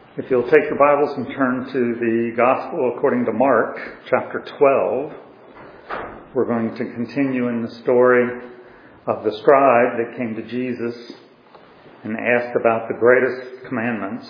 If you'll take your Bibles and turn to the Gospel according to Mark, chapter 12, we're going to continue in the story of the scribe that came to Jesus and asked about the greatest commandments.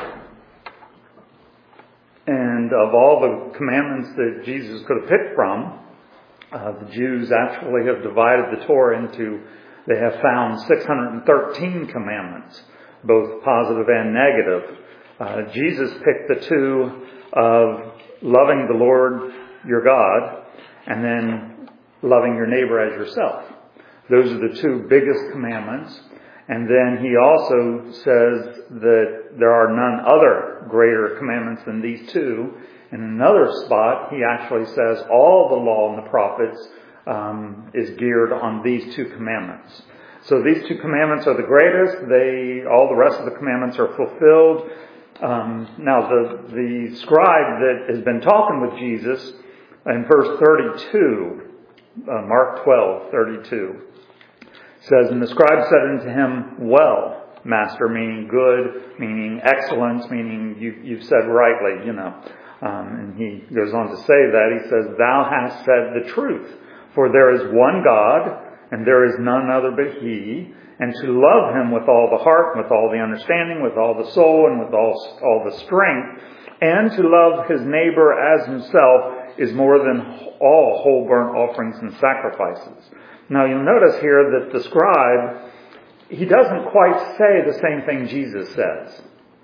And of all the commandments that Jesus could have picked from, the Jews actually have divided the Torah into, they have found 613 commandments, both positive and negative. Jesus picked the two of loving the Lord your God and then loving your neighbor as yourself. Those are the two biggest commandments. And then he also says that there are none other greater commandments than these two. In another spot, he actually says all the law and the prophets is geared on these two commandments. So these two commandments are the greatest. All the rest of the commandments are fulfilled. Now the scribe that has been talking with Jesus in verse 32, Mark 12:32, says, "And the scribe said unto him, Well, Master," meaning good, meaning excellence, meaning you've said rightly, And he goes on to say that. He says, "Thou hast said the truth, for there is one God, and there is none other but He, and to love Him with all the heart, with all the understanding, with all the soul, and with all the strength, and to love his neighbor as himself is more than all whole burnt offerings and sacrifices." Now you'll notice here that the scribe, he doesn't quite say the same thing Jesus says.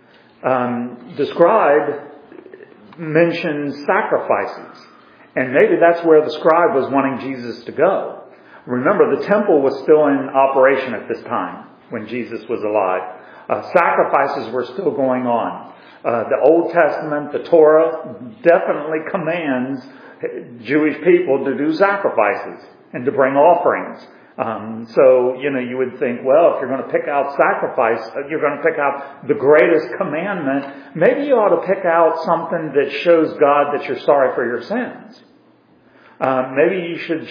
The scribe mentions sacrifices, and maybe that's where the scribe was wanting Jesus to go. Remember, the temple was still in operation at this time when Jesus was alive. Sacrifices were still going on. The Old Testament, the Torah, definitely commands Jewish people to do sacrifices and to bring offerings. So, you would think, well, if you're going to pick out sacrifice, you're going to pick out the greatest commandment, maybe you ought to pick out something that shows God that you're sorry for your sins. Maybe you should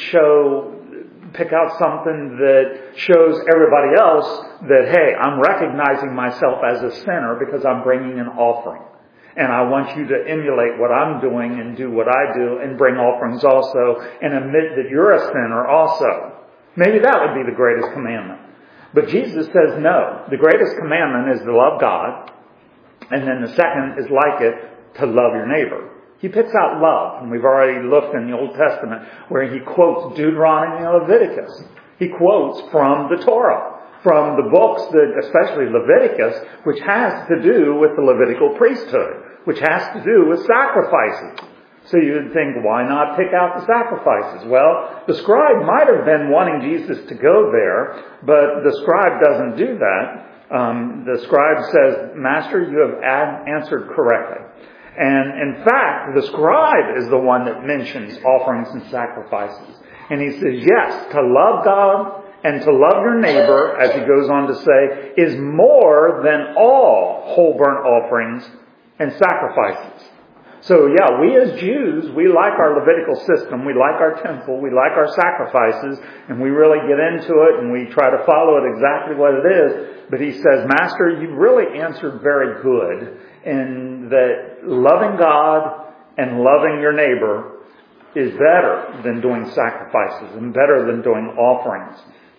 pick out something that shows everybody else that, hey, I'm recognizing myself as a sinner because I'm bringing an offering. And I want you to emulate what I'm doing and do what I do and bring offerings also and admit that you're a sinner also. Maybe that would be the greatest commandment. But Jesus says no. The greatest commandment is to love God. And then the second is like it, to love your neighbor. He picks out love, and we've already looked in the Old Testament where he quotes Deuteronomy and Leviticus. He quotes from the Torah, from the books that, especially Leviticus, which has to do with the Levitical priesthood, which has to do with sacrifices. So you would think, why not pick out the sacrifices? Well, the scribe might have been wanting Jesus to go there, but the scribe doesn't do that. The scribe says, "Master, you have answered correctly." And in fact, the scribe is the one that mentions offerings and sacrifices. And he says, yes, to love God and to love your neighbor, as he goes on to say, is more than all whole burnt offerings and sacrifices. So yeah, we as Jews, we like our Levitical system, we like our temple, we like our sacrifices, and we really get into it and we try to follow it exactly what it is. But he says, Master, you really answered very good in that loving God and loving your neighbor is better than doing sacrifices and better than doing offerings.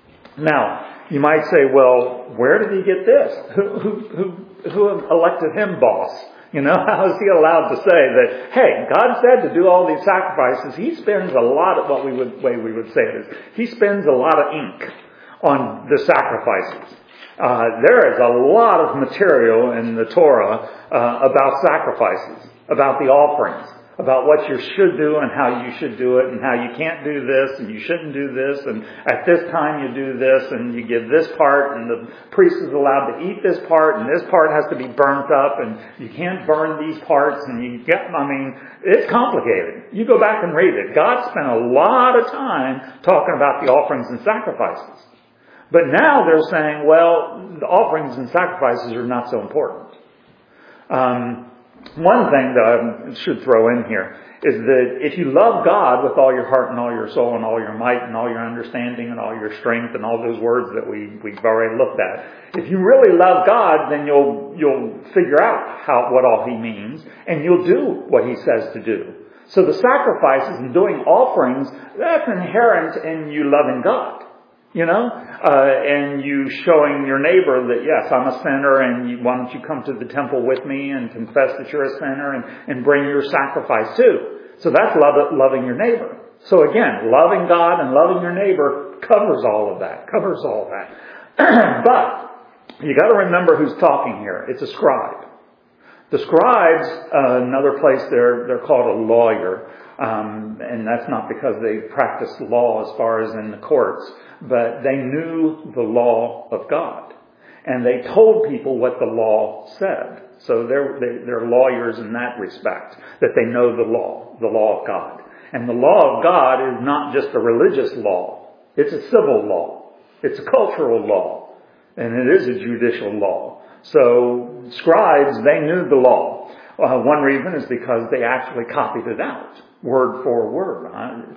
Now, you might say, well, where did he get this? Who elected him boss? How is he allowed to say that, hey, God said to do all these sacrifices? He spends a lot of, way we would say it is, he spends a lot of ink on the sacrifices. There is a lot of material in the Torah about sacrifices, about the offerings, about what you should do and how you should do it and how you can't do this and you shouldn't do this and at this time you do this and you give this part and the priest is allowed to eat this part and this part has to be burnt up and you can't burn these parts and it's complicated. You go back and read it. God spent a lot of time talking about the offerings and sacrifices. But now they're saying, well, the offerings and sacrifices are not so important. One thing that I should throw in here is that if you love God with all your heart and all your soul and all your might and all your understanding and all your strength and all those words that we've already looked at, if you really love God, then you'll figure out what all He means, and you'll do what He says to do. So the sacrifices and doing offerings, that's inherent in you loving God. And you showing your neighbor that, yes, I'm a sinner, and why don't you come to the temple with me and confess that you're a sinner and bring your sacrifice too. So that's loving your neighbor. So again, loving God and loving your neighbor covers all of that. But you got to remember who's talking here. It's a scribe. The scribes, another place they're called a lawyer. And that's not because they practiced law as far as in the courts, but they knew the law of God. And they told people what the law said. So they're lawyers in that respect, that they know the law of God. And the law of God is not just a religious law. It's a civil law. It's a cultural law. And it is a judicial law. So scribes, they knew the law. One reason is because they actually copied it out, word for word.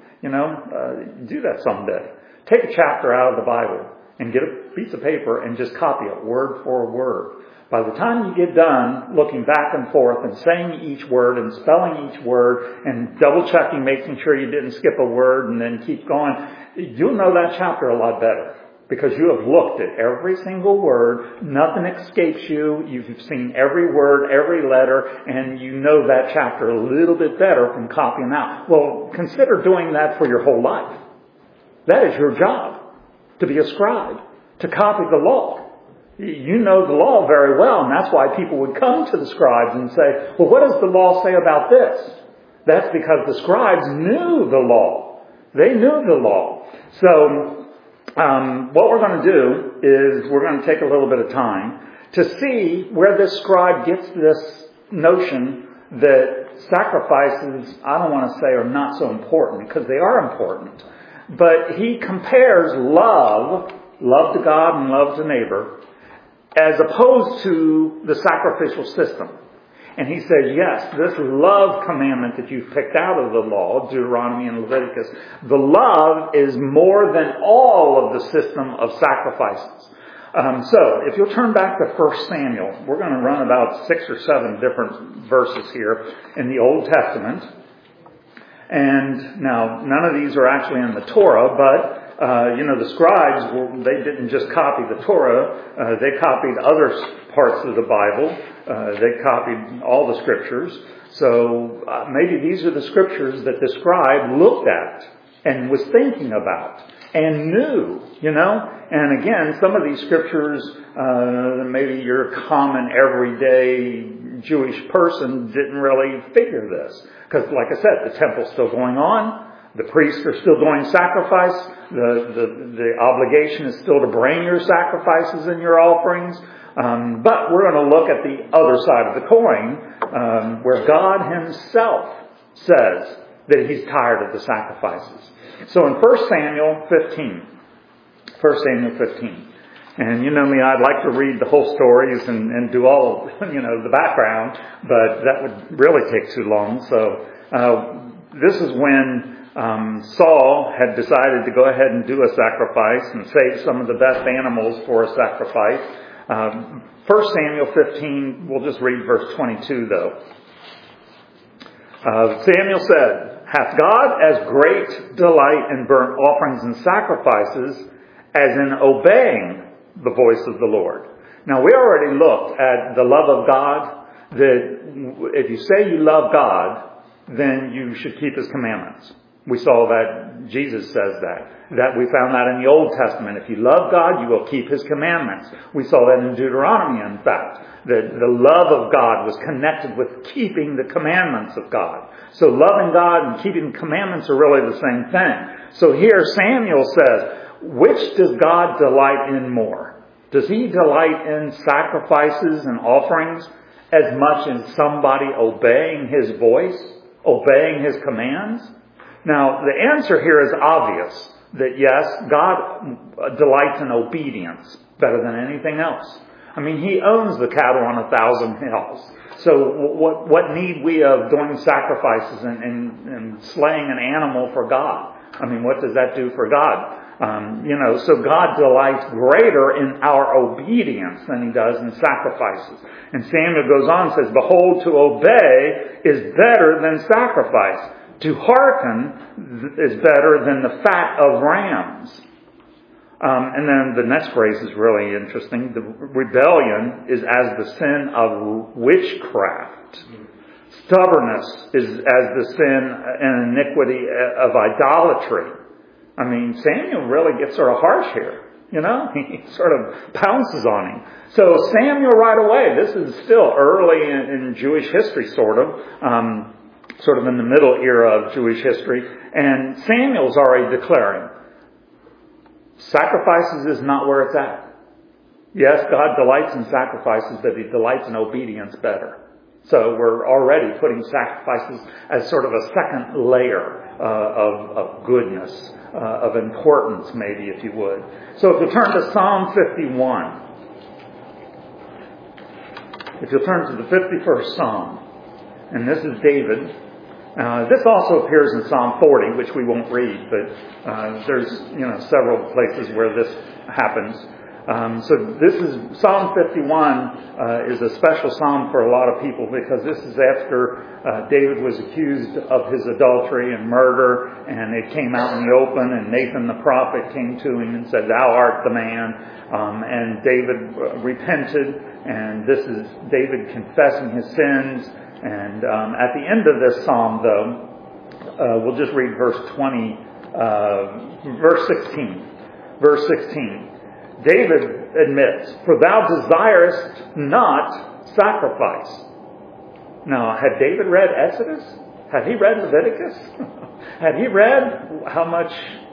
Do that someday. Take a chapter out of the Bible and get a piece of paper and just copy it word for word. By the time you get done looking back and forth and saying each word and spelling each word and double checking, making sure you didn't skip a word and then keep going, you'll know that chapter a lot better. Because you have looked at every single word, nothing escapes you, you've seen every word, every letter, and you know that chapter a little bit better from copying out. Well, consider doing that for your whole life. That is your job, to be a scribe, to copy the law. You know the law very well, and that's why people would come to the scribes and say, well, what does the law say about this? That's because the scribes knew the law. They knew the law. So, what we're going to do is we're going to take a little bit of time to see where this scribe gets this notion that sacrifices, I don't want to say are not so important, because they are important. But he compares love to God and love to neighbor, as opposed to the sacrificial system. And he says, yes, this love commandment that you've picked out of the law, Deuteronomy and Leviticus, the love is more than all of the system of sacrifices. So, if you'll turn back to 1 Samuel, we're going to run about 6 or 7 different verses here in the Old Testament. And now, none of these are actually in the Torah, but the scribes, they didn't just copy the Torah, they copied other parts of the Bible. They copied all the scriptures. So maybe these are the scriptures that the scribe looked at and was thinking about and knew, And again, some of these scriptures, maybe your common everyday Jewish person didn't really figure this. Because like I said, the temple's still going on. The priests are still doing sacrifice. The obligation is still to bring your sacrifices and your offerings. But we're going to look at the other side of the coin, where God Himself says that He's tired of the sacrifices. So in 1 Samuel 15, and you know me, I'd like to read the whole stories and do all, the background, but that would really take too long. So this is when Saul had decided to go ahead and do a sacrifice and save some of the best animals for a sacrifice. 1 Samuel 15, we'll just read verse 22 though. Samuel said, "Hath God as great delight in burnt offerings and sacrifices as in obeying the voice of the Lord?" Now we already looked at the love of God, that if you say you love God, then you should keep His commandments. We saw that Jesus says that we found that in the Old Testament. If you love God, you will keep His commandments. We saw that in Deuteronomy, in fact, that the love of God was connected with keeping the commandments of God. So loving God and keeping commandments are really the same thing. So here Samuel says, which does God delight in more? Does He delight in sacrifices and offerings as much as somebody obeying His voice, obeying His commands? Now, the answer here is obvious, that yes, God delights in obedience better than anything else. I mean, He owns the cattle on 1,000 hills. So what need we of doing sacrifices and slaying an animal for God? I mean, what does that do for God? So God delights greater in our obedience than He does in sacrifices. And Samuel goes on and says, behold, to obey is better than sacrifice. To hearken is better than the fat of rams. And then the next phrase is really interesting. The rebellion is as the sin of witchcraft. Stubbornness is as the sin and iniquity of idolatry. I mean, Samuel really gets sort of harsh here. He sort of pounces on him. So Samuel right away, this is still early in Jewish history, sort of in the middle era of Jewish history. And Samuel's already declaring, sacrifices is not where it's at. Yes, God delights in sacrifices, but He delights in obedience better. So we're already putting sacrifices as sort of a second layer of goodness, of importance, maybe, if you would. So if you turn to Psalm 51, if you'll turn to the 51st Psalm, and this is David. This also appears in Psalm 40, which we won't read, but there's several places where this happens. So this is Psalm 51 is a special psalm for a lot of people because this is after David was accused of his adultery and murder, and it came out in the open, and Nathan the prophet came to him and said, "Thou art the man." And David repented, and this is David confessing his sins. And at the end of this psalm, though, we'll just read verse 16. Verse 16. David admits, "For thou desirest not sacrifice." Now, had David read Exodus? Had he read Leviticus? Had he read how much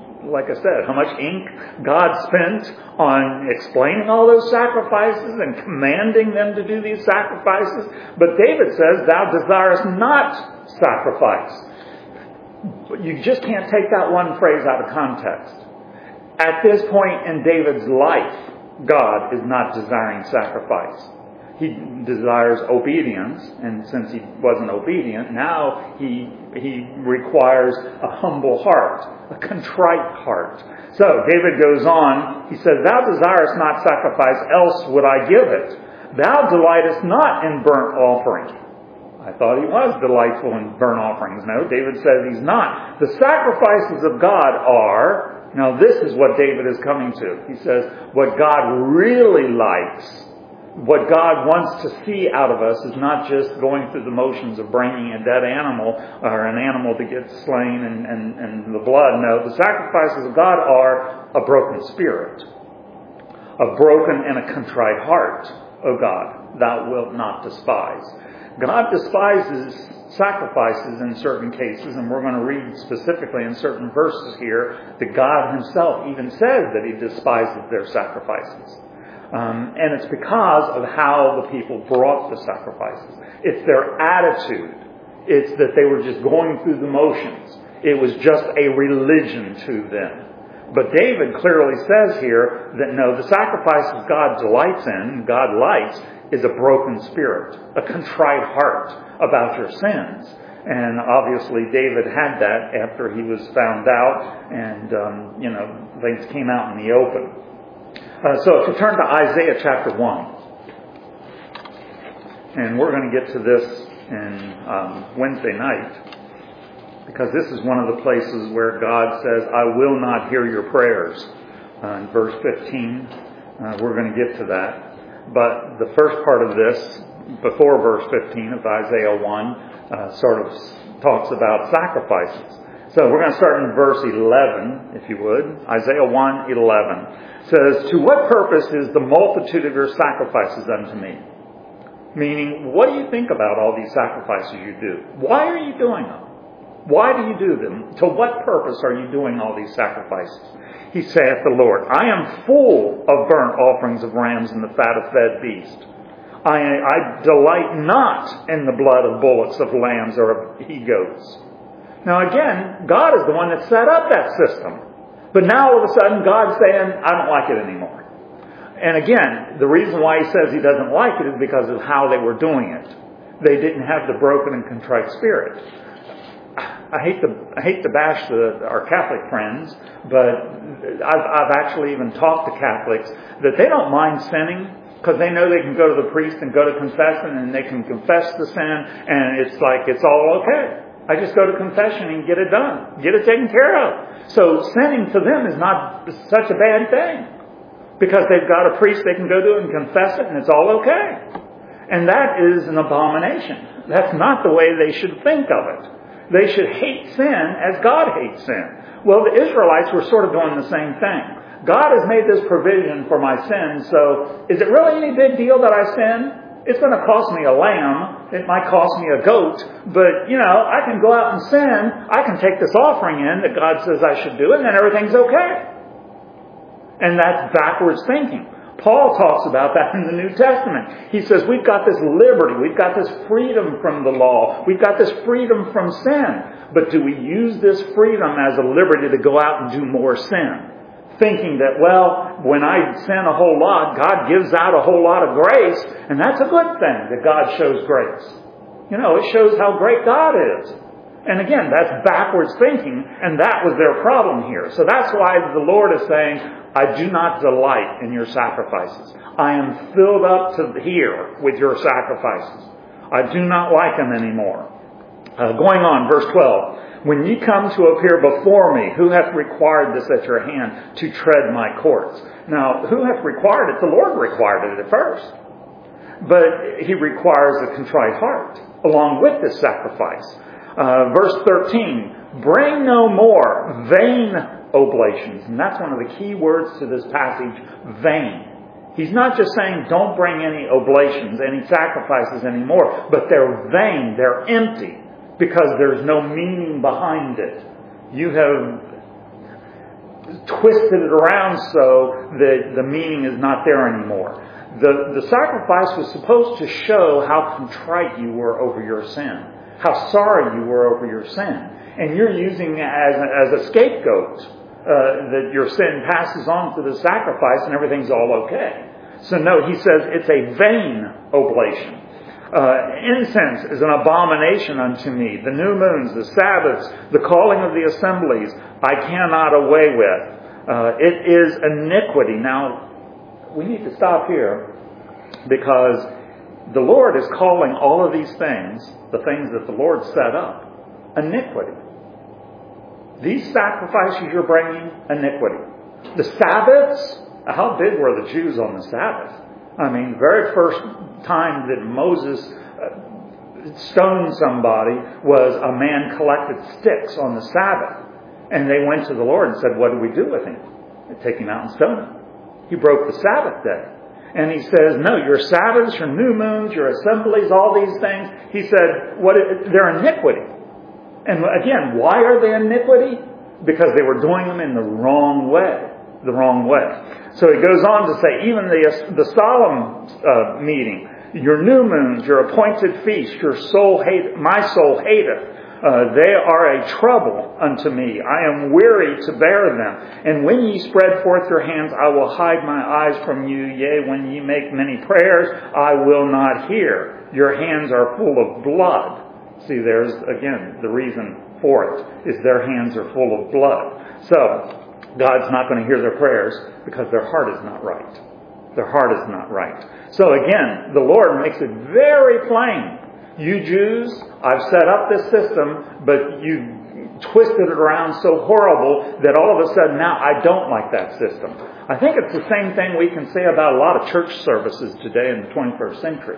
ink God spent on explaining all those sacrifices and commanding them to do these sacrifices? But David says, "Thou desirest not sacrifice." But you just can't take that one phrase out of context. At this point in David's life, God is not desiring sacrifice. He desires obedience, and since he wasn't obedient, now he requires a humble heart, a contrite heart. So David goes on, he says, "Thou desirest not sacrifice, else would I give it. Thou delightest not in burnt offering." I thought he was delightful in burnt offerings. No, David says he's not. The sacrifices of God are... Now this is what David is coming to. He says, what God really likes, what God wants to see out of us is not just going through the motions of bringing a dead animal or an animal to get slain and the blood. No, the sacrifices of God are a broken spirit, a broken and a contrite heart. O God, thou wilt not despise. God despises sacrifices in certain cases, and we're going to read specifically in certain verses here that God Himself even says that He despises their sacrifices. And it's because of how the people brought the sacrifices. It's their attitude. It's that they were just going through the motions. It was just a religion to them. But David clearly says here that no, the sacrifices God delights in, God likes, is a broken spirit, a contrite heart about your sins. And obviously David had that after he was found out and, things came out in the open. So if you turn to Isaiah chapter 1, and we're going to get to this in Wednesday night, because this is one of the places where God says, "I will not hear your prayers." In verse 15, we're going to get to that. But the first part of this, before verse 15 of Isaiah 1, sort of talks about sacrifices. So we're going to start in verse 11, if you would. Isaiah 1:11 says, "To what purpose is the multitude of your sacrifices unto me?" Meaning, what do you think about all these sacrifices you do? Why are you doing them? Why do you do them? To what purpose are you doing all these sacrifices? He saith the Lord, "I am full of burnt offerings of rams and the fat of fed beast. I delight not in the blood of bullocks, of lambs, or of he-goats." Now again, God is the one that set up that system. But now all of a sudden God's saying, "I don't like it anymore." And again, the reason why he says he doesn't like it is because of how they were doing it. They didn't have the broken and contrite spirit. I hate to bash our Catholic friends, but I've actually even talked to Catholics that they don't mind sinning because they know they can go to the priest and go to confession and they can confess the sin and it's like it's all okay. I just go to confession and get it done, get it taken care of. So sinning to them is not such a bad thing because they've got a priest they can go to and confess it and it's all okay. And that is an abomination. That's not the way they should think of it. They should hate sin as God hates sin. Well, the Israelites were sort of doing the same thing. God has made this provision for my sin, so is it really any big deal that I sin? It's going to cost me a lamb. It might cost me a goat. But, I can go out and sin. I can take this offering in that God says I should do, and then everything's okay. And that's backwards thinking. Paul talks about that in the New Testament. He says we've got this liberty. We've got this freedom from the law. We've got this freedom from sin. But do we use this freedom as a liberty to go out and do more sin? Thinking that, when I sin a whole lot, God gives out a whole lot of grace. And that's a good thing that God shows grace. It shows how great God is. And again, that's backwards thinking, and that was their problem here. So that's why the Lord is saying, I do not delight in your sacrifices. I am filled up to here with your sacrifices. I do not like them anymore. Going on, verse 12. When ye come to appear before me, who hath required this at your hand to tread my courts? Now, who hath required it? The Lord required it at first. But he requires a contrite heart along with this sacrifice. Verse 13, bring no more vain oblations. And that's one of the key words to this passage, vain. He's not just saying don't bring any oblations, any sacrifices anymore, but they're vain, they're empty, because there's no meaning behind it. You have twisted it around so that the meaning is not there anymore. The sacrifice was supposed to show how contrite you were over your sin, how sorry you were over your sin. And you're using it as a scapegoat, that your sin passes on to the sacrifice and everything's all okay. So no, he says it's a vain oblation. Incense is an abomination unto me. The new moons, the Sabbaths, the calling of the assemblies, I cannot away with. It is iniquity. Now, we need to stop here because the Lord is calling all of these things, the things that the Lord set up, iniquity. These sacrifices you're bringing, iniquity. The Sabbaths, how big were the Jews on the Sabbath? I mean, the very first time that Moses stoned somebody was a man collected sticks on the Sabbath. And they went to the Lord and said, what do we do with him? They take him out and stone him. He broke the Sabbath day. And he says, no, your Sabbaths, your new moons, your assemblies, all these things. He said, they're iniquity. And again, why are they iniquity? Because they were doing them in the wrong way. The wrong way. So he goes on to say, even the solemn meeting, your new moons, your appointed feast, my soul hateth. They are a trouble unto me. I am weary to bear them. And when ye spread forth your hands, I will hide my eyes from you. Yea, when ye make many prayers, I will not hear. Your hands are full of blood. See, there's, again, the reason for it, is their hands are full of blood. So, God's not going to hear their prayers because their heart is not right. Their heart is not right. So again, the Lord makes it very plain. You Jews, I've set up this system, but you twisted it around so horrible that all of a sudden now I don't like that system. I think it's the same thing we can say about a lot of church services today in the 21st century.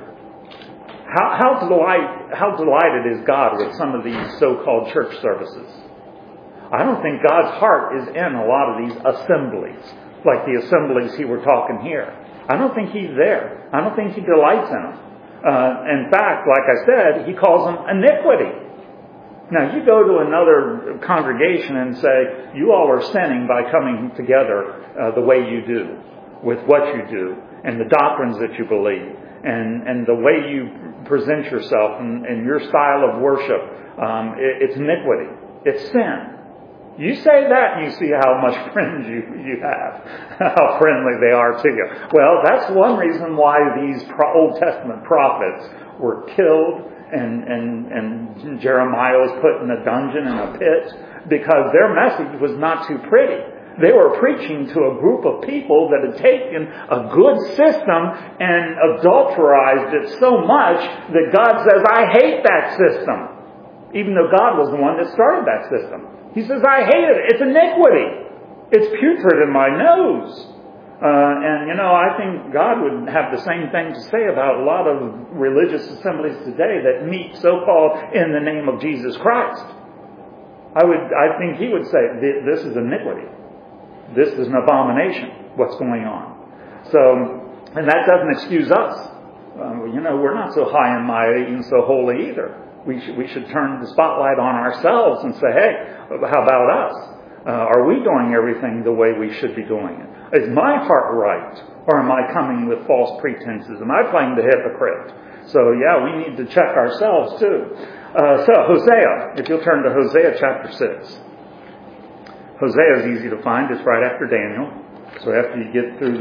How delighted is God with some of these so-called church services? I don't think God's heart is in a lot of these assemblies, like the assemblies he were talking here. I don't think he's there. I don't think he delights in them. In fact, like I said, he calls them iniquity. Now, you go to another congregation and say, you all are sinning by coming together the way you do, with what you do, and the doctrines that you believe, and the way you present yourself and your style of worship. It's iniquity. It's sin. You say that and you see how much friends you have, how friendly they are to you. Well, that's one reason why these Old Testament prophets were killed and Jeremiah was put in a dungeon in a pit, because their message was not too pretty. They were preaching to a group of people that had taken a good system and adulterized it so much that God says, I hate that system. Even though God was the one that started that system. He says, I hate it. It's iniquity. It's putrid in my nose. And I think God would have the same thing to say about a lot of religious assemblies today that meet so-called in the name of Jesus Christ. I think he would say, this is iniquity. This is an abomination, what's going on. So, and that doesn't excuse us. We're not so high and mighty and so holy either. We should turn the spotlight on ourselves and say, hey, how about us? Are we doing everything the way we should be doing it? Is my heart right? Or am I coming with false pretenses? Am I playing the hypocrite? So, yeah, we need to check ourselves too. So, Hosea, if you'll turn to Hosea chapter 6. Hosea is easy to find. It's right after Daniel. So after you get through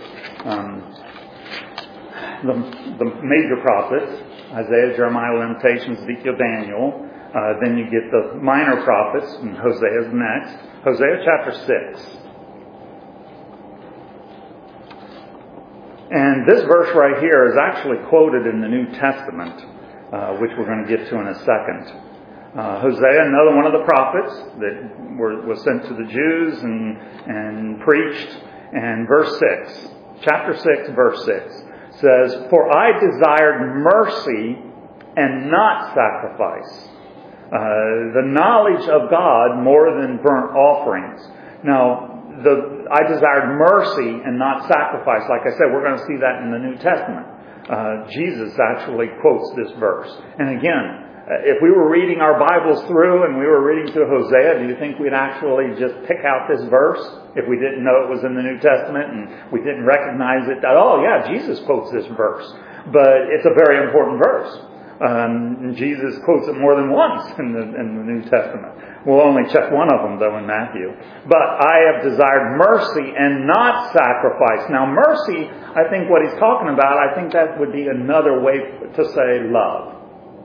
the major prophets, Isaiah, Jeremiah, Lamentations, Ezekiel, Daniel, then you get the minor prophets, and Hosea is next. Hosea chapter 6. And this verse right here is actually quoted in the New Testament, which we're going to get to in a second. Hosea, another one of the prophets that was sent to the Jews and preached. And verse 6, chapter 6, verse 6 says, For I desired mercy and not sacrifice, the knowledge of God more than burnt offerings. Now, I desired mercy and not sacrifice. Like I said, we're going to see that in the New Testament. Jesus actually quotes this verse. And again, if we were reading our Bibles through and we were reading through Hosea, do you think we'd actually just pick out this verse if we didn't know it was in the New Testament and we didn't recognize it? Oh, yeah, Jesus quotes this verse. But it's a very important verse. Jesus quotes it more than once in the New Testament. We'll only check one of them, though, in Matthew. But I have desired mercy and not sacrifice. Now, mercy, I think what he's talking about, I think that would be another way to say love.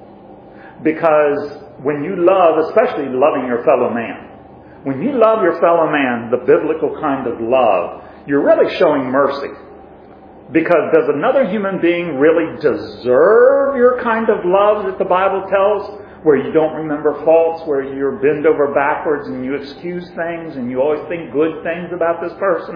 Because when you love, especially loving your fellow man, when you love your fellow man, the biblical kind of love, you're really showing mercy. Because does another human being really deserve your kind of love that the Bible tells? Where you don't remember faults, where you're bent over backwards and you excuse things and you always think good things about this person.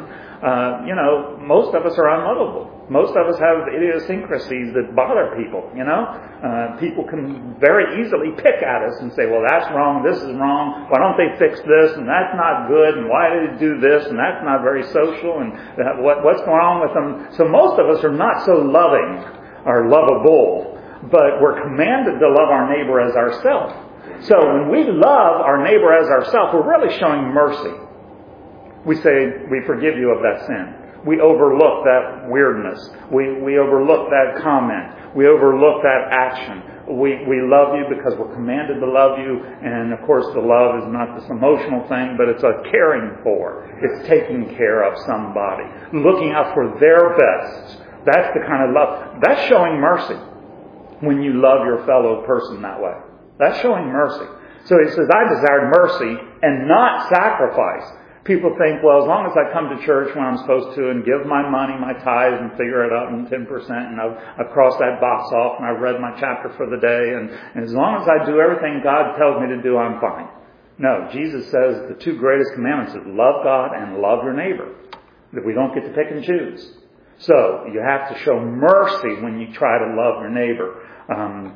Most of us are unlovable. Most of us have idiosyncrasies that bother people, People can very easily pick at us and say, well, that's wrong, this is wrong, why don't they fix this, and that's not good, and why did they do this, and that's not very social, and what's going on with them? So most of us are not so loving or lovable. But we're commanded to love our neighbor as ourselves. So when we love our neighbor as ourselves, we're really showing mercy. We say, we forgive you of that sin. We overlook that weirdness. We overlook that comment. We overlook that action. We love you because we're commanded to love you. And of course the love is not this emotional thing, but it's a caring for. It's taking care of somebody. Looking out for their best. That's the kind of love. That's showing mercy. When you love your fellow person that way. That's showing mercy. So he says, I desired mercy and not sacrifice. People think, well, as long as I come to church when I'm supposed to and give my money, my tithes, and figure it out in 10%, and I've crossed that box off and I've read my chapter for the day, and as long as I do everything God tells me to do, I'm fine. No, Jesus says the two greatest commandments is love God and love your neighbor. That we don't get to pick and choose. So you have to show mercy when you try to love your neighbor. And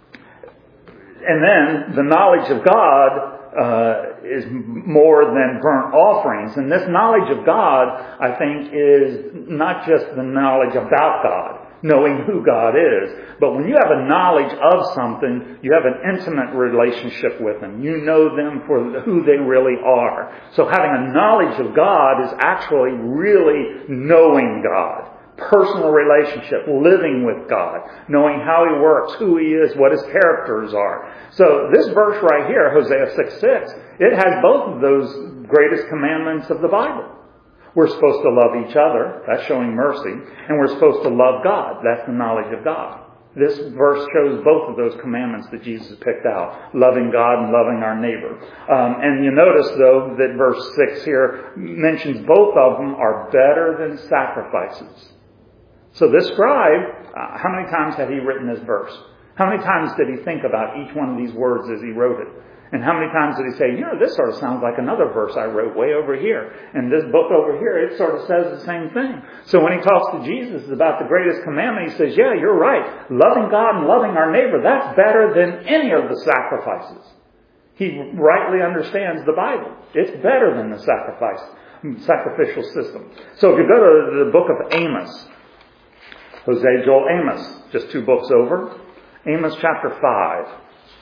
then the knowledge of God is more than burnt offerings. And this knowledge of God, I think, is not just the knowledge about God, knowing who God is. But when you have a knowledge of something, you have an intimate relationship with them. You know them for who they really are. So having a knowledge of God is actually really knowing God. personal relationship, living with God, knowing how He works, who He is, what His characters are. So this verse right here, Hosea 6:6, it has both of those greatest commandments of the Bible. We're supposed to love each other, that's showing mercy, and we're supposed to love God, that's the knowledge of God. This verse shows both of those commandments that Jesus picked out, loving God and loving our neighbor. And you notice, though, that verse 6 here mentions both of them are better than sacrifices. So this scribe, how many times had he written this verse? How many times did he think about each one of these words as he wrote it? And how many times did he say, this sort of sounds like another verse I wrote way over here. And this book over here, it sort of says the same thing. So when he talks to Jesus about the greatest commandment, he says, yeah, you're right. Loving God and loving our neighbor, that's better than any of the sacrifices. He rightly understands the Bible. It's better than the sacrificial system. So if you go to the book of Amos, Hosea, Joel, Amos, just 2 books over, Amos chapter 5.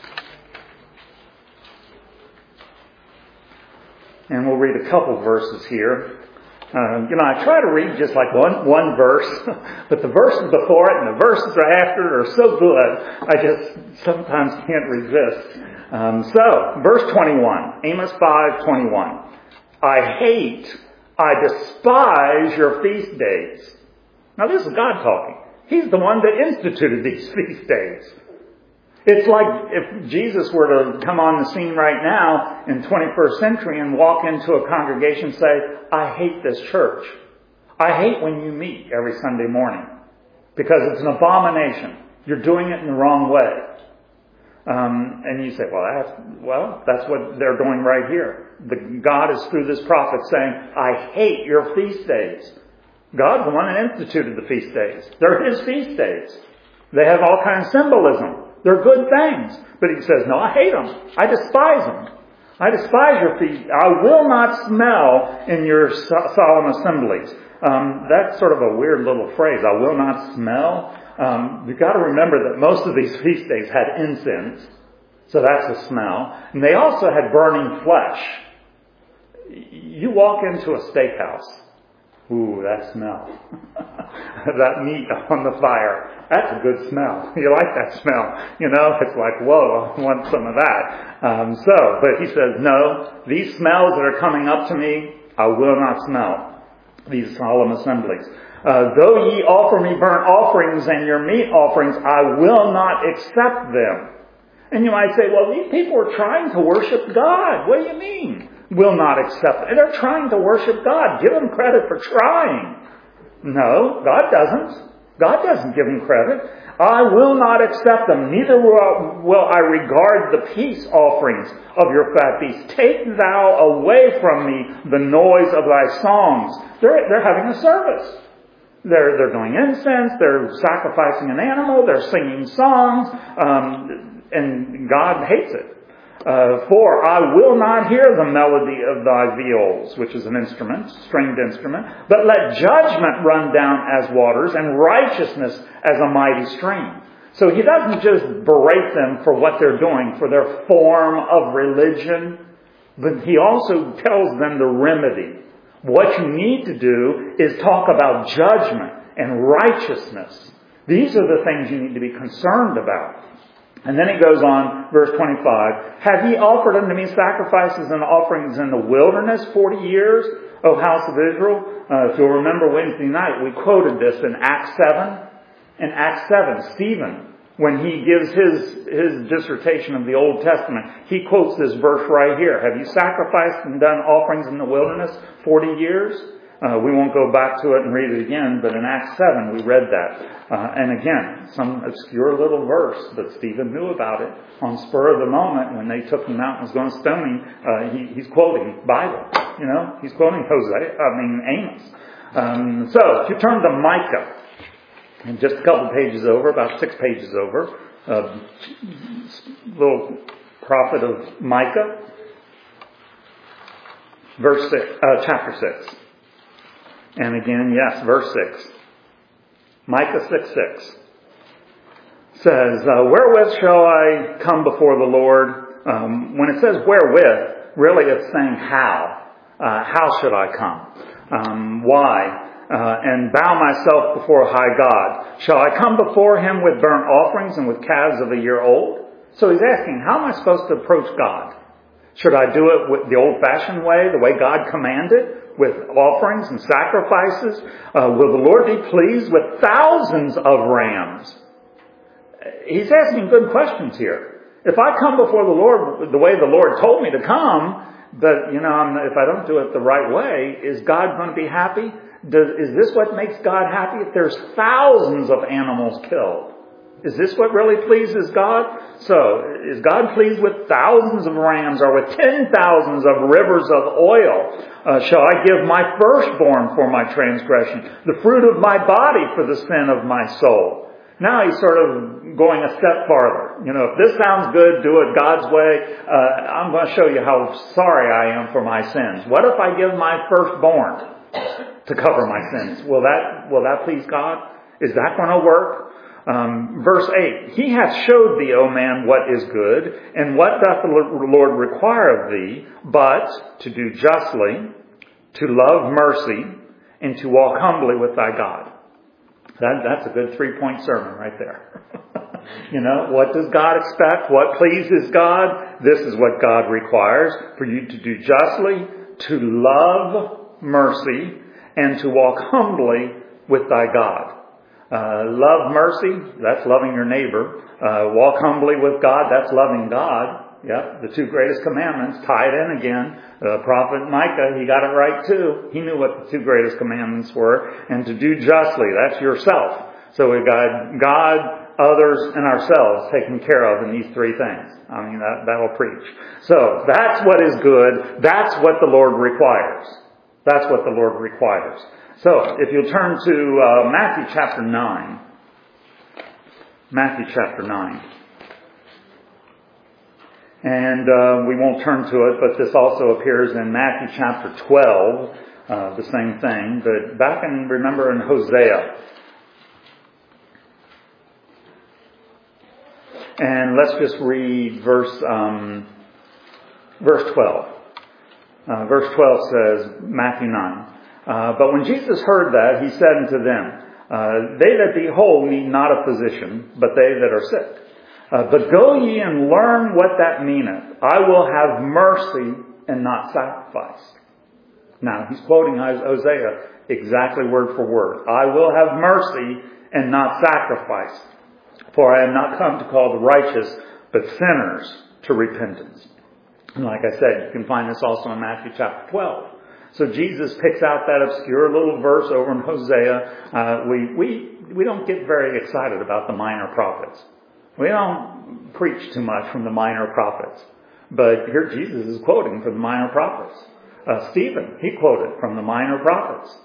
And we'll read a couple verses here. I try to read just like one verse, but the verses before it and the verses after it are so good, I just sometimes can't resist. So, verse 21, Amos 5:21. I despise your feast days. Now this is God talking. He's the one that instituted these feast days. It's like if Jesus were to come on the scene right now in 21st century and walk into a congregation and say, I hate this church. I hate when you meet every Sunday morning because it's an abomination. You're doing it in the wrong way. And you say, that's what they're doing right here. God is through this prophet saying, I hate your feast days. God's the one that instituted the feast days. They're His feast days. They have all kinds of symbolism. They're good things. But He says, no, I hate them. I despise them. I despise your feast. I will not smell in your solemn assemblies. That's sort of a weird little phrase. I will not smell. You've got to remember that most of these feast days had incense. So that's a smell. And they also had burning flesh. You walk into a steakhouse. Ooh, that smell. That meat on the fire. That's a good smell. You like that smell. It's like, whoa, I want some of that. But he says, no, these smells that are coming up to me, I will not smell. These solemn assemblies. Though ye offer me burnt offerings and your meat offerings, I will not accept them. And you might say, well, these people are trying to worship God. What do you mean? Will not accept it. They're trying to worship God. Give them credit for trying. No, God doesn't. God doesn't give them credit. I will not accept them, neither will I regard the peace offerings of your fat beasts. Take thou away from me the noise of thy songs. They're having a service. They're doing incense, they're sacrificing an animal, they're singing songs, and God hates it. For I will not hear the melody of thy viols, which is an instrument, stringed instrument, but let judgment run down as waters and righteousness as a mighty stream. So he doesn't just berate them for what they're doing, for their form of religion, but he also tells them the remedy. What you need to do is talk about judgment and righteousness. These are the things you need to be concerned about. And then he goes on, verse 25, have ye offered unto me sacrifices and offerings in the wilderness 40 years, O house of Israel? If you'll remember Wednesday night, we quoted this in Acts 7. In Acts 7, Stephen, when he gives his dissertation of the Old Testament, he quotes this verse right here. Have you sacrificed and done offerings in the wilderness 40 years? We won't go back to it and read it again, but in Acts 7 we read that. And again, some obscure little verse, but Stephen knew about it on spur of the moment when they took him out and was going to stone him. He's quoting Bible, he's quoting Amos. So if you turn to Micah, and just a couple pages over, about 6 pages over, little prophet of Micah, chapter 6. And again, yes, verse 6. Micah 6:6 says, wherewith shall I come before the Lord? When it says wherewith, really it's saying how. How should I come? Why? and bow myself before a high God? Shall I come before him with burnt offerings and with calves of a year old? So he's asking, how am I supposed to approach God? Should I do it with the old-fashioned way, the way God commanded, with offerings and sacrifices? Will the Lord be pleased with thousands of rams? He's asking good questions here. If I come before the Lord the way the Lord told me to come, but, if I don't do it the right way, is God going to be happy? Is this what makes God happy? If there's thousands of animals killed, is this what really pleases God? So, is God pleased with thousands of rams or with 10,000s of rivers of oil? Shall I give my firstborn for my transgression, the fruit of my body for the sin of my soul? Now he's sort of going a step farther. If this sounds good, do it God's way. I'm going to show you how sorry I am for my sins. What if I give my firstborn to cover my sins? Will that please God? Is that going to work? Verse 8, He hath showed thee, O man, what is good, and what doth the Lord require of thee, but to do justly, to love mercy, and to walk humbly with thy God. That's a good 3-point sermon right there. What does God expect? What pleases God? This is what God requires, for you to do justly, to love mercy, and to walk humbly with thy God. Love mercy, that's loving your neighbor. Walk humbly with God, that's loving God. Yep, the 2 greatest commandments tied in again. The prophet Micah, he got it right too. He knew what the 2 greatest commandments were. And to do justly, that's yourself. So we've got God, others, and ourselves taken care of in these 3 things. That'll preach. So that's what is good. That's what the Lord requires. That's what the Lord requires. So if you'll turn to Matthew chapter 9. Matthew chapter 9. And we won't turn to it, but this also appears in Matthew chapter 12, the same thing. But back remember in Hosea. And let's just read verse 12. Verse 12 says, Matthew 9. But when Jesus heard that, he said unto them, They that be whole need not a physician, but they that are sick. But go ye and learn what that meaneth. I will have mercy and not sacrifice. Now, he's quoting Hosea exactly word for word. I will have mercy and not sacrifice. For I am not come to call the righteous, but sinners to repentance. And like I said, you can find this also in Matthew chapter 12. So Jesus picks out that obscure little verse over in Hosea. We don't get very excited about the minor prophets. We don't preach too much from the minor prophets. But here Jesus is quoting from the minor prophets. Stephen, he quoted from the minor prophets.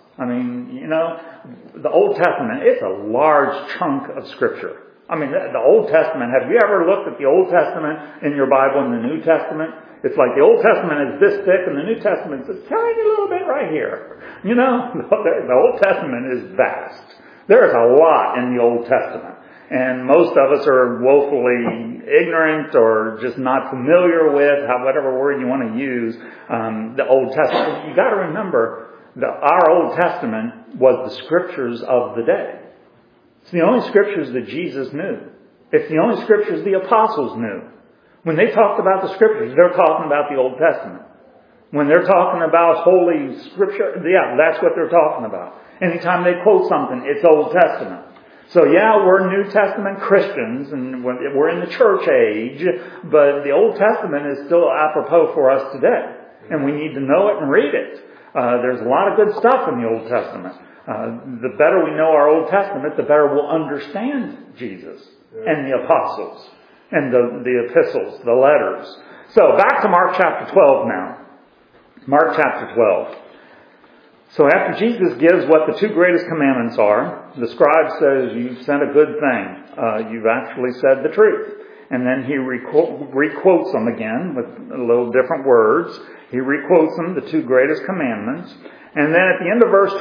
The Old Testament, it's a large chunk of Scripture. The Old Testament, have you ever looked at the Old Testament in your Bible and the New Testament? It's like the Old Testament is this thick and the New Testament is a tiny little bit right here. The Old Testament is vast. There is a lot in the Old Testament. And most of us are woefully ignorant or just not familiar with, whatever word you want to use, the Old Testament. You got to remember that our Old Testament was the scriptures of the day. It's the only scriptures that Jesus knew. It's the only scriptures the apostles knew. When they talked about the scriptures, they're talking about the Old Testament. When they're talking about holy scripture, that's what they're talking about. Anytime they quote something, it's Old Testament. So we're New Testament Christians and we're in the church age, but the Old Testament is still apropos for us today. And we need to know it and read it. There's a lot of good stuff in the Old Testament. The better we know our Old Testament, the better we'll understand Jesus and the apostles and the epistles, the letters. So back to Mark chapter 12 now. Mark chapter 12. So after Jesus gives what the 2 greatest commandments are, the scribe says, you've said a good thing. You've actually said the truth. And then he requotes them again with a little different words. He requotes them, the 2 greatest commandments. And then at the end of verse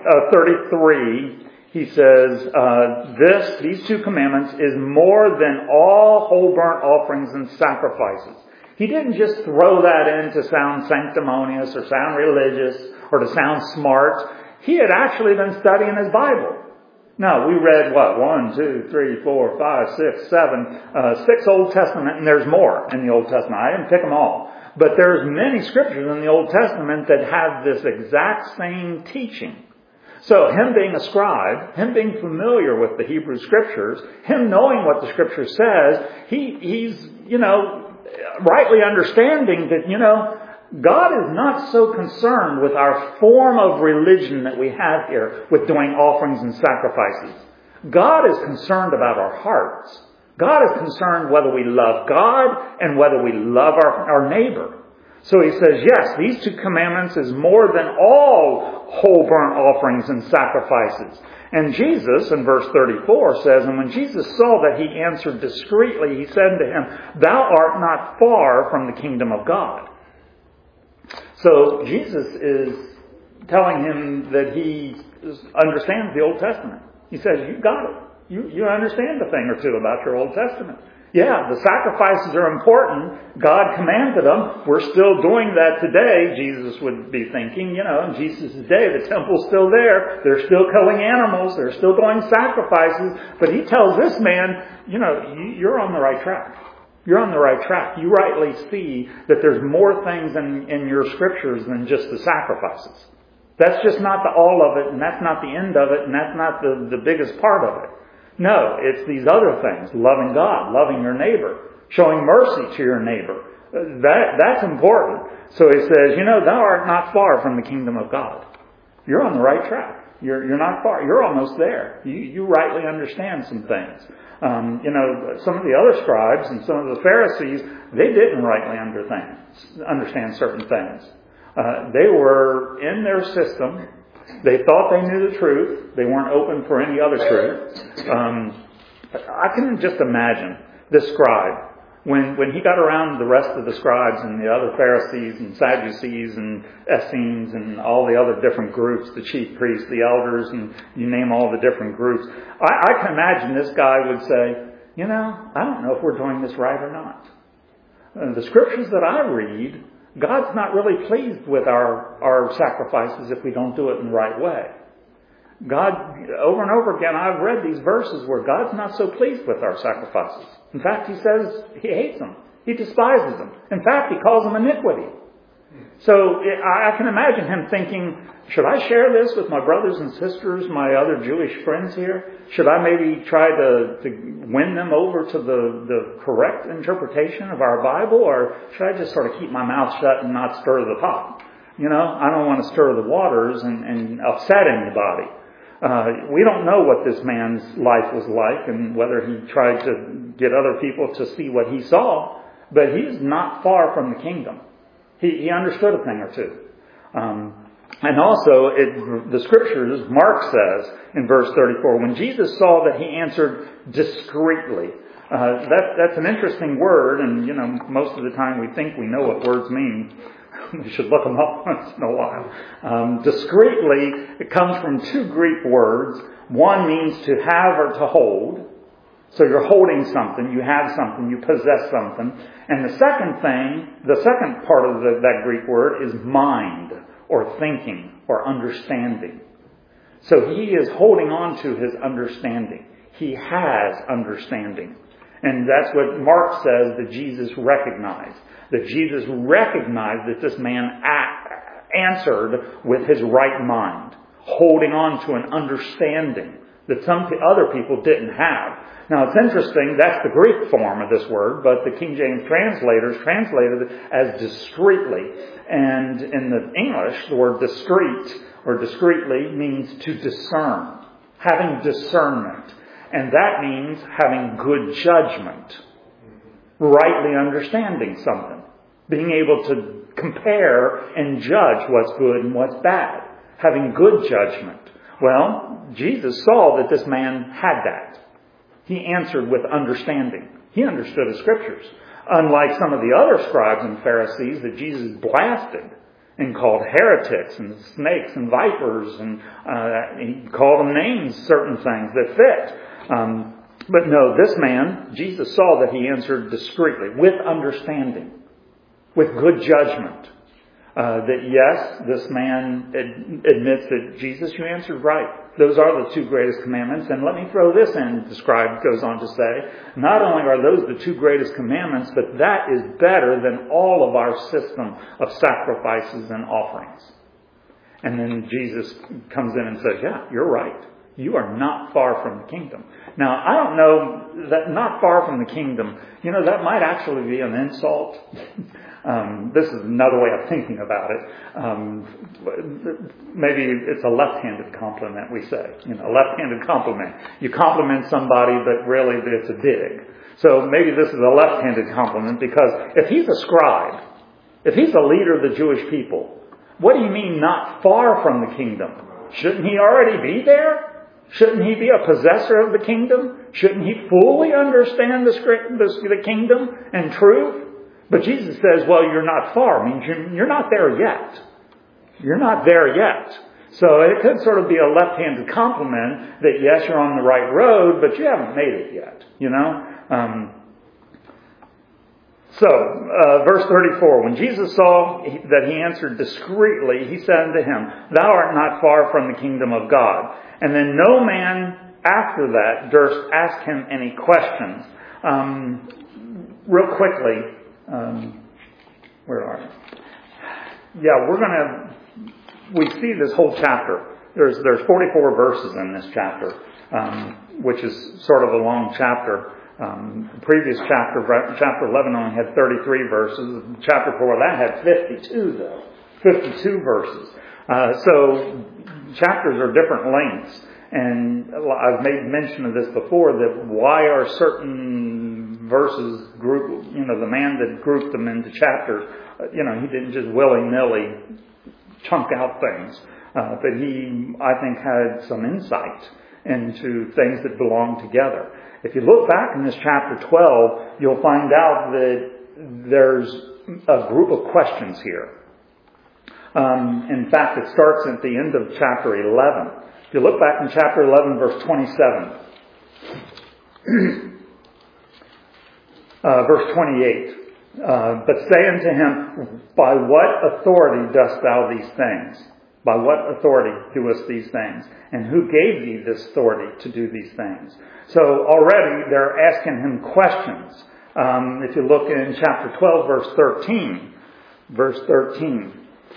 33, he says, these 2 commandments is more than all whole burnt offerings and sacrifices. He didn't just throw that in to sound sanctimonious or sound religious or to sound smart. He had actually been studying his Bible. Now, we read, 1, 2, 3, 4, 5, 6, 7, 6 Old Testament, and there's more in the Old Testament. I didn't pick them all. But there's many scriptures in the Old Testament that have this exact same teaching. So him being a scribe, him being familiar with the Hebrew scriptures, him knowing what the scripture says, he's, rightly understanding that, God is not so concerned with our form of religion that we have here with doing offerings and sacrifices. God is concerned about our hearts. God is concerned whether we love God and whether we love our neighbor. So he says, yes, these 2 commandments is more than all whole burnt offerings and sacrifices. And Jesus, in verse 34, says, and when Jesus saw that he answered discreetly, he said to him, thou art not far from the kingdom of God. So Jesus is telling him that he understands the Old Testament. He says, you got it. You understand a thing or two about your Old Testament. Yeah, the sacrifices are important. God commanded them. We're still doing that today. Jesus would be thinking, in Jesus' day, the temple's still there. They're still killing animals. They're still doing sacrifices. But he tells this man, you're on the right track. You're on the right track. You rightly see that there's more things in your scriptures than just the sacrifices. That's just not the all of it, and that's not the end of it, and that's not the biggest part of it. No, it's these other things. Loving God, loving your neighbor, showing mercy to your neighbor. That's important. So he says, thou art not far from the kingdom of God. You're on the right track. You're not far. You're almost there. You rightly understand some things. Some of the other scribes and some of the Pharisees, they didn't rightly understand certain things. They were in their system. They thought they knew the truth. They weren't open for any other truth. I can just imagine this scribe, when he got around the rest of the scribes and the other Pharisees and Sadducees and Essenes and all the other different groups, the chief priests, the elders, and you name all the different groups, I can imagine this guy would say, I don't know if we're doing this right or not. The scriptures that I read, God's not really pleased with our sacrifices if we don't do it in the right way. God, over and over again, I've read these verses where God's not so pleased with our sacrifices. In fact, he says he hates them. He despises them. In fact, he calls them iniquity. So I can imagine him thinking, should I share this with my brothers and sisters, my other Jewish friends here? Should I maybe try to win them over to the correct interpretation of our Bible? Or should I just sort of keep my mouth shut and not stir the pot? I don't want to stir the waters and upset anybody. We don't know what this man's life was like and whether he tried to get other people to see what he saw, but he's not far from the kingdom. He understood a thing or two. And also, the scriptures, Mark says in verse 34, when Jesus saw that he answered discreetly. That's an interesting word, and most of the time we think we know what words mean. We should look them up once in a while. Discreetly, it comes from 2 Greek words. One means to have or to hold. So you're holding something, you have something, you possess something. And the second part of that Greek word is mind, or thinking, or understanding. So he is holding on to his understanding. He has understanding. And that's what Mark says that Jesus recognized. That Jesus recognized that this man answered with his right mind, holding on to an understanding that some other people didn't have. Now it's interesting, that's the Greek form of this word, but the King James translators translated it as discreetly. And in the English, the word discreet or discreetly means to discern, having discernment. And that means having good judgment, rightly understanding something, being able to compare and judge what's good and what's bad, having good judgment. Well, Jesus saw that this man had that. He answered with understanding. He understood the scriptures. Unlike some of the other scribes and Pharisees that Jesus blasted and called heretics and snakes and vipers, and he called them names, certain things that fit. But no, this man, Jesus saw that he answered discreetly, with understanding, with good judgment. That yes, this man admits that, Jesus, you answered right. Those are the two greatest commandments. And let me throw this in, the scribe goes on to say, not only are those the two greatest commandments, but that is better than all of our system of sacrifices and offerings. And then Jesus comes in and says, yeah, you're right. You are not far from the kingdom. Now, I don't know that not far from the kingdom, that might actually be an insult. This is another way of thinking about it. Maybe it's a left-handed compliment, we say. A left-handed compliment. You compliment somebody, but really it's a dig. So maybe this is a left-handed compliment, because if he's a scribe, if he's a leader of the Jewish people, what do you mean not far from the kingdom? Shouldn't he already be there? Shouldn't he be a possessor of the kingdom? Shouldn't he fully understand the kingdom and truth? But Jesus says, well, you're not far. Means you're not there yet. You're not there yet. So it could sort of be a left-handed compliment that, yes, you're on the right road, but you haven't made it yet. Verse 34, when Jesus saw that he answered discreetly, he said unto him, thou art not far from the kingdom of God. And then no man after that durst ask him any questions. Real quickly, where are you? Yeah, we see this whole chapter. There's 44 verses in this chapter, which is sort of a long chapter. The previous chapter 11 only had 33 verses. Chapter 4, that had 52 though. 52 verses. So chapters are different lengths. And I've made mention of this before, that why are certain verses grouped, the man that grouped them into chapters, he didn't just willy-nilly chunk out things. But he, I think, had some insight into things that belong together. If you look back in this chapter 12, you'll find out that there's a group of questions here. In fact, it starts at the end of chapter 11. If you look back in chapter 11, verse 27, verse 28, but say unto him, by what authority dost thou these things? By what authority doest these things? And who gave thee this authority to do these things? So already they're asking him questions. If you look in chapter 12, verse 13,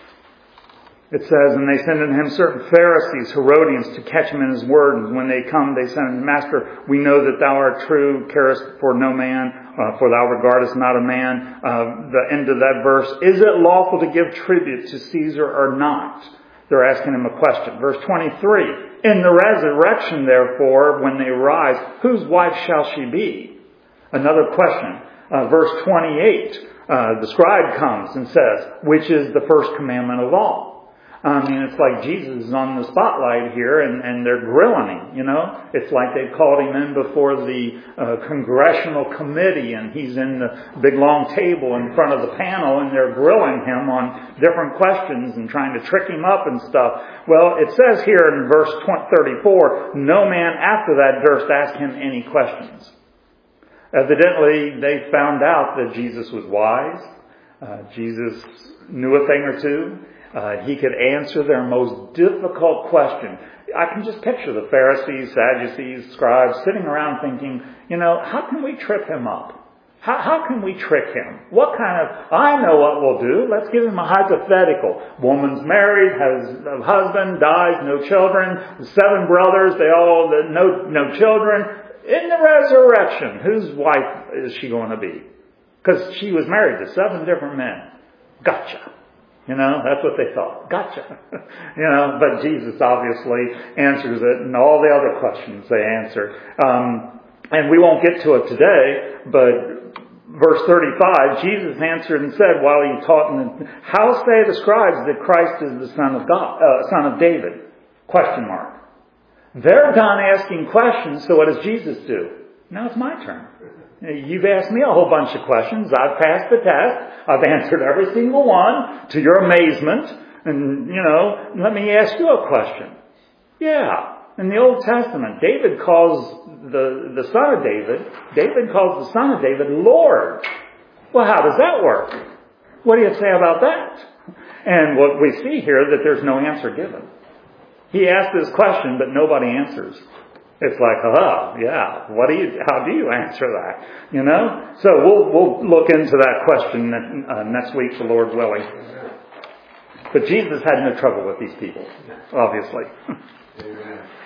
it says, and they sent unto him certain Pharisees, Herodians, to catch him in his word. And when they come, they send him, Master, we know that thou art true, carest for no man, for thou regardest not a man. The end of that verse, is it lawful to give tribute to Caesar or not? They're asking him a question. Verse 23, in the resurrection, therefore, when they rise, whose wife shall she be? Another question. Verse 28, the scribe comes and says, which is the first commandment of all? It's like Jesus is on the spotlight here, and they're grilling him, It's like they called him in before the congressional committee, and he's in the big long table in front of the panel, and they're grilling him on different questions and trying to trick him up and stuff. Well, it says here in verse 34, no man after that durst ask him any questions. Evidently, they found out that Jesus was wise. Jesus knew a thing or two. He could answer their most difficult question. I can just picture the Pharisees, Sadducees, scribes sitting around thinking, how can we trip him up? How can we trick him? I know what we'll do. Let's give him a hypothetical. Woman's married, has a husband, dies, no children, 7 brothers, no children. In the resurrection, whose wife is she going to be? Because she was married to 7 different men. Gotcha. That's what they thought. Gotcha. But Jesus obviously answers it, and all the other questions they answer. And we won't get to it today, but verse 35, Jesus answered and said while he taught them, how say the scribes that Christ is the Son of God, Son of David? Question mark. They're done asking questions, so what does Jesus do? Now it's my turn. You've asked me a whole bunch of questions. I've passed the test. I've answered every single one to your amazement. And, let me ask you a question. Yeah. In the Old Testament, David calls the Son of David calls the Son of David Lord. Well, how does that work? What do you say about that? And what we see here, that there's no answer given. He asked this question, but nobody answers. It's like, yeah, how do you answer that? You know? So we'll look into that question next week, the Lord willing. But Jesus had no trouble with these people, obviously. Amen.